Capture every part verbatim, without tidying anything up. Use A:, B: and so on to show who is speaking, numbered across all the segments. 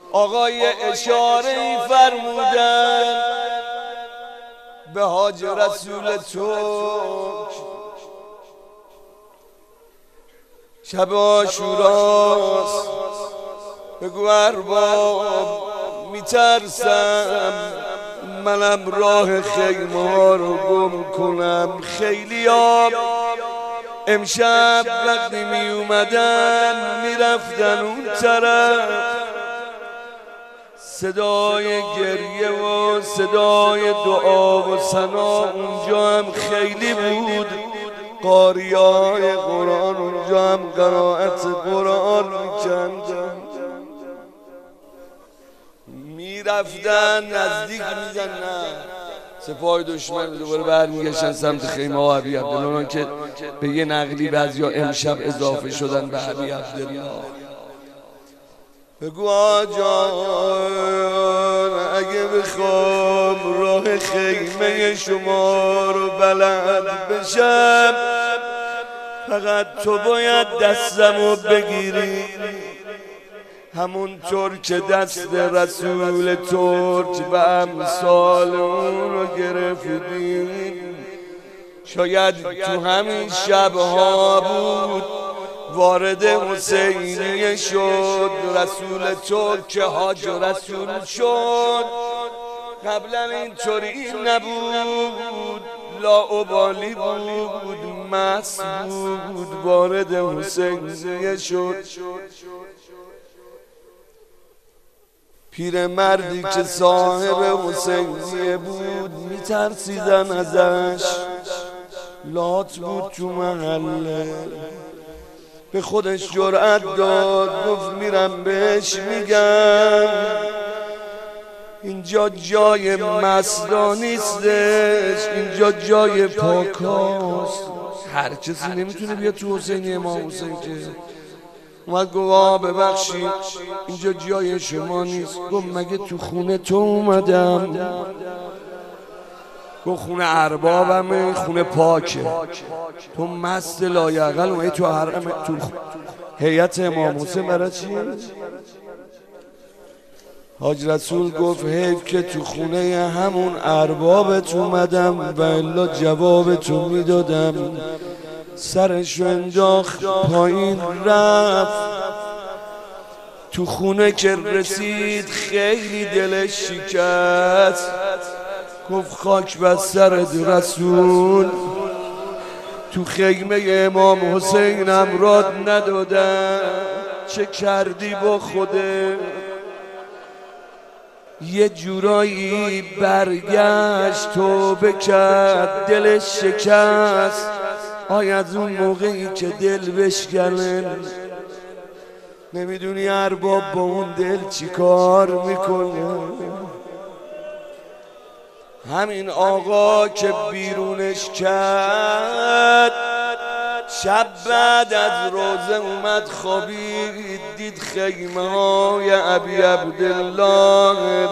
A: آقای اشاره فرمودن به حاج رسول ترک شب عاشوراست، بگو ارباب میترسم منم راه خیمه ها رو گم کنم. خیلی ها امشب وقتی می اومدن میرفتن اون طرف، صدای گریه و صدای دعا و ثنا اونجا هم خیلی بود. قاریای قرآن اونجا هم قرائت قرآن میکندن، میرفتن نزدیک میزنن سپاه دشمن دوباره برمیگشتن سمت خیمه ها ابی عبدالله که به یه نقلی بعضیا امشب اضافه شدن به ابی عبدالله. بگو آجان اگه بخوام راه خیمه شما رو بلد بشم، فقط تو باید دستمو بگیری همونطور که دست رسول ترک و امثال اون رو گرفتیم. شاید تو همین شبها بود وارد حسینیه شد رسول ترک که حاج رسول شد. قبلا اینطوری نبود، لاابالی بود، مست بود، وارد حسینیه شد. پیر مردی که صاحب حسینیه بود میترسیدن ازش، لات بود تو محله. به خودش جرأت داد گفت میرم بهش میگم اینجا جای مستا نیستش، اینجا جای پاکاست. هر کسی نمیتونه بیاد تو حسینی امام حسین که. اومد گفت ببخشید اینجا جای شما نیست. گفت مگه تو خونه تو اومدم؟ گفت خونه اربابمه، خونه پاکه. تو مست لایقل اومدی تو حرم تو هیئت امام حسین برای چی؟ حاج رسول گفت حیف که تو خونه همون اربابت اومدم و الا جواب تو میدادم. سرشو انداخت پایین رفت. تو خونه که رسید خیلی دلش شکست. گفت خاک بر سرت رسول، تو خیمه امام حسینم راد ندادم. چه کردی با خوده؟ یه جورایی برگشت توبه کرد، دلش شکست. آی از اون موقعی که دل بشکنه نمیدونی ارباب با اون دل چی کار میکنه. همین آقا که بیرونش کرد شب بعد از روزه اومد خوابید، دید خیمه های ابی عبدالله.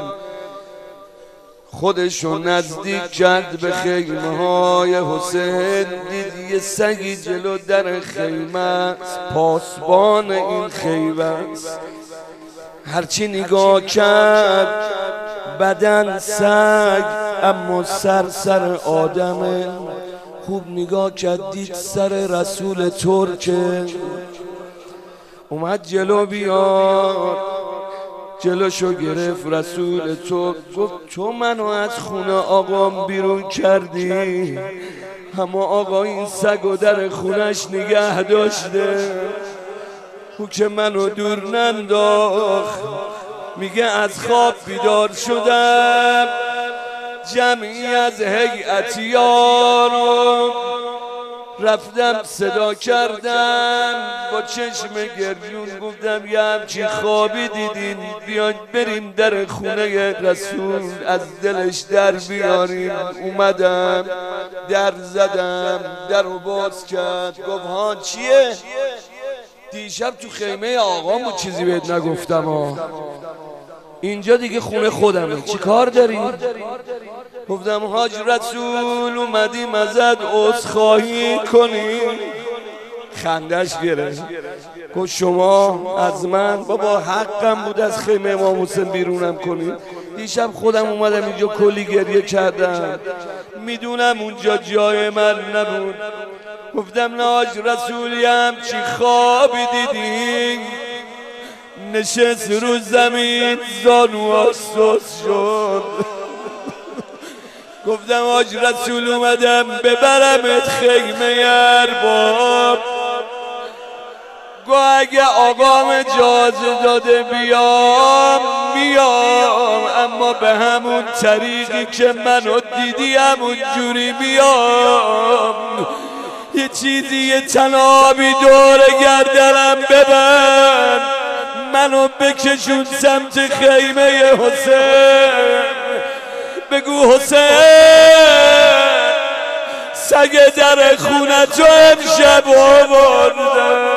A: خودشو نزدیک کرد به خیمه های حسین، دید یه سگی جلو در خیمه است، پاسبان این خیمه است. هرچی نگاه کرد بدن سگ اما سر سر آدمه. خوب نگاه کرد دید سر رسول ترکه. اومد جلو بیاد، جلوشو گرفت رسول ترک. گفت تو منو از خونه آقام بیرون کردی، اما آقا این سگو در خونش نگه داشته. او که منو دور ننداخت. میگه از خواب بیدار شدم، جمعی از هیئتیارو رفتم صدا کردم، با چشم گریون گفتم یه همچین خوابی دیدین، بیاین بریم در خونه رسول از دلش در بیاریم. اومدم در زدم، در رو باز کرد. گفت ها چیه؟ دیشب تو خیمه آقام بود چیزی بهت نگفتم ها، اینجا دیگه خونه خودمه، چی کار داری؟ گفتم حاج رسول اومدیم ازت عذرخواهی کنیم. خندش گرفت. گفت شما از من بابا حقم بود از خیمه امام حسین بیرونم کنید. دیشب خودم اومدم اینجا کلی گریه کردم، میدونم اونجا جای من نبود. گفتم ناج رسولیم چی خوابی دیدی؟ نشست رو زمین زانوها سوس شد. گفتم آج رسول اومدم ببرمت خیمه ارباب. گو اگه آقام اجازه داده بیام میام، اما به همون طریقی که منو دیدی همون جوری بیام. یه چیزی یه تنابی دور گردنم ببند، منو بکشون سمت خیمه حسین. بگو حسین سگ در خونه تو امشب آورده.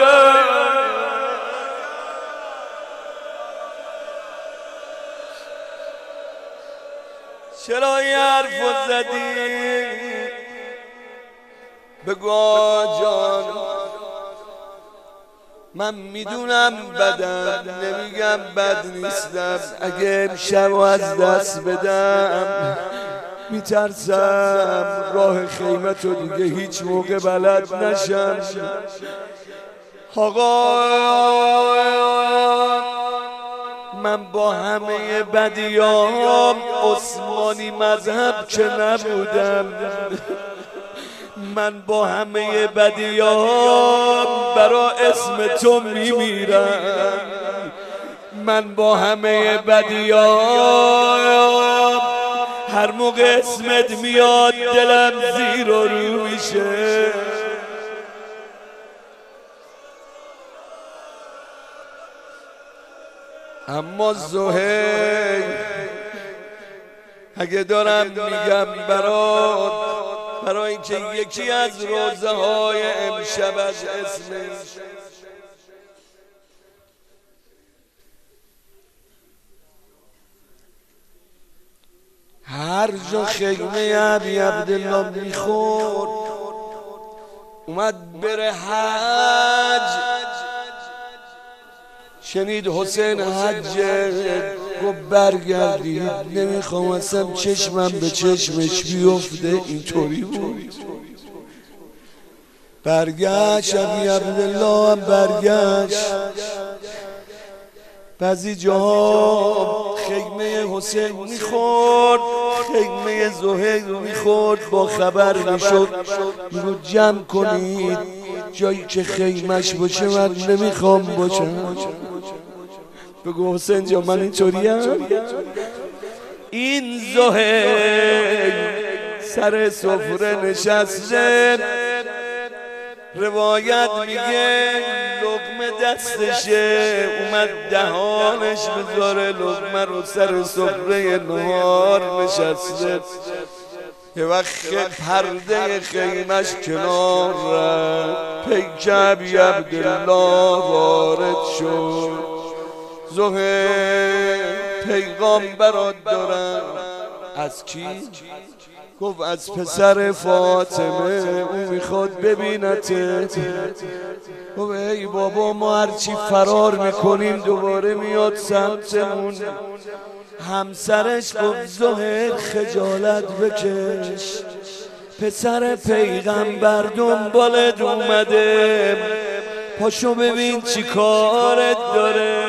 A: چرا این حرف زدی؟ بگو جان من میدونم بدم، نمیگم بد نیستم. اگه امشب از دست بدم میترسم راه خیمت رو دیگه هیچ موقع بلد نشم. آقا من با همه بدیام عثمانی مذهب که نبودم، من با همه بدیام برا اسم تو میمیرم. من با همه بدیام هر موقع اسمت میاد دلم زیر و رو میشه. اما زهیر اگه دارم میگم برات، برای اینکه یکی از روزه های امشب از اسمش هر جا خیمه ابی عبدالله میخورد اومد بره حج، شنید حسین حجه، گفت برگردید نمیخوام اصلا چشمم به چشمش بیفته. اینطوری بود. برگشت ابی عبدالله هم برگشت. بعضی جاها خیمه حسین میخورد، خیمه زهیر میخورد، با خبر میشد میگو جمع کنید جایی که خیمش باشه من نمیخوام باشم. بگو حسین جا من اینطوریم. این زهیر سر سفره نشسته، روایت میگه لقمه دستشه، اومد دهانش بذاره لقمه رو سر سفره نهار نشسته. یه وقت پرده خیمش کنار رفت، پیک ابی عبدالله وارد شد. زهیر پیغام برات دارم. از کی؟ گفت از پسر فاطمه، او میخواد ببینته. گفت ای بابا ما هرچی فرار میکنیم دوباره میاد سمتمون. همسرش گفت زهیر خجالت بکش، پسر پیغمبر دنبالت اومده، پاشو ببین چی کارت داره.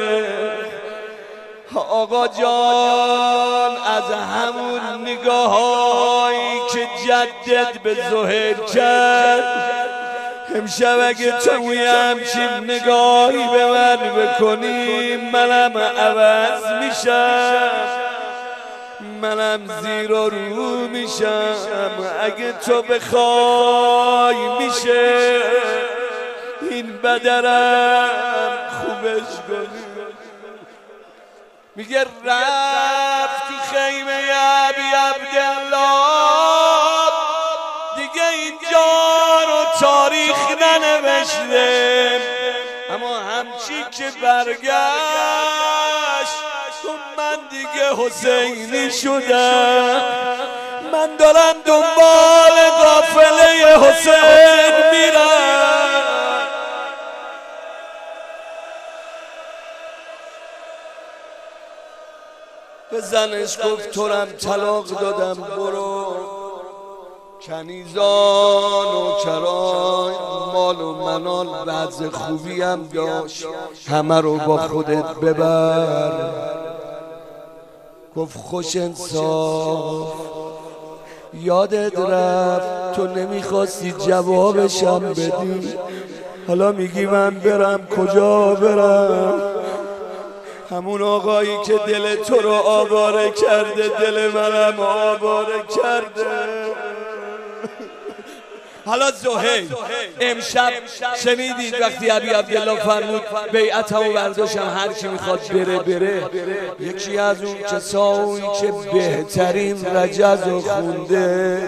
A: آقا جان از همون نگاهایی که جدت به زهیر کرد، امشب اگه توی همچین نگاهی به من بکنی منم عوض میشم، منم زیر و رو میشم. اگه تو بخوای میشه این بدرم خوبش کنی. میگه رفت تو خیمه ابی عبدالله، دیگه اینجا رو تاریخ ننوشته، اما همچی که برگشت تو من دیگه حسینی شدم. من دارم دنبال قافله حسین میرم. به زنش گفت تورم طلاق دادم برو. کنیزان و کرای مال و منال وضع خوبی هم داشت، همه رو با خودت ببر. گفت خوش انصاف یادت رفت تو نمیخواستی جوابشم بدی، حالا میگی من برم کجا برم؟ همون آقایی که دل تو رو آواره کرده دل منم آواره کرده. حالا زهیر امشب شنیدید وقتی ابی عبدالله فرمود بیعتمو برداشتم هر کی میخواد بره بره. یکی از اون کسایی که بهترین رجز خونده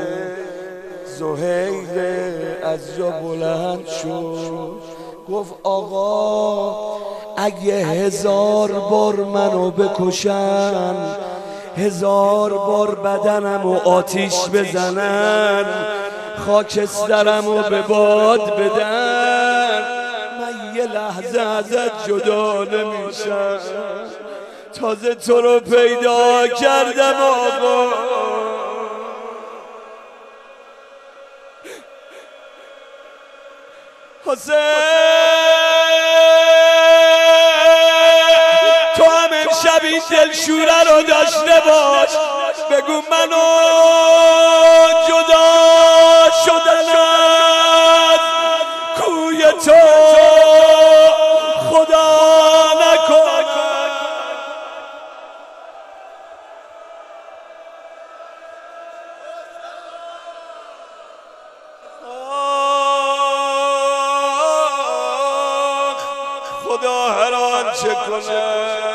A: زهیر از جا بلند شد گفت آقا اگه هزار بار منو بکشن، هزار بار بدنمو آتیش بزنن، خاکسترمو به باد بدن، من یه لحظه ازت جدا نمیشم. تازه تو رو پیدا کردم آقا. حسین تو هم امشب این دلشوره رو داشته باش، بگو منو جدا شدن از کوی تو خدا نکن. خدا هر آنچه کنه